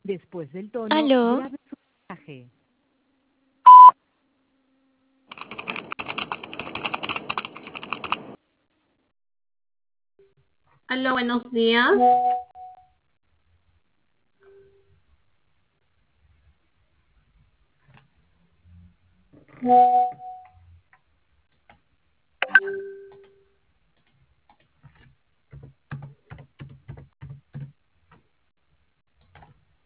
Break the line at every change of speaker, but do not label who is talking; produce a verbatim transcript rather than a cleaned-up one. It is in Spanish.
Después del tono,
Aló,
grabe su mensaje.
Aló, buenos días.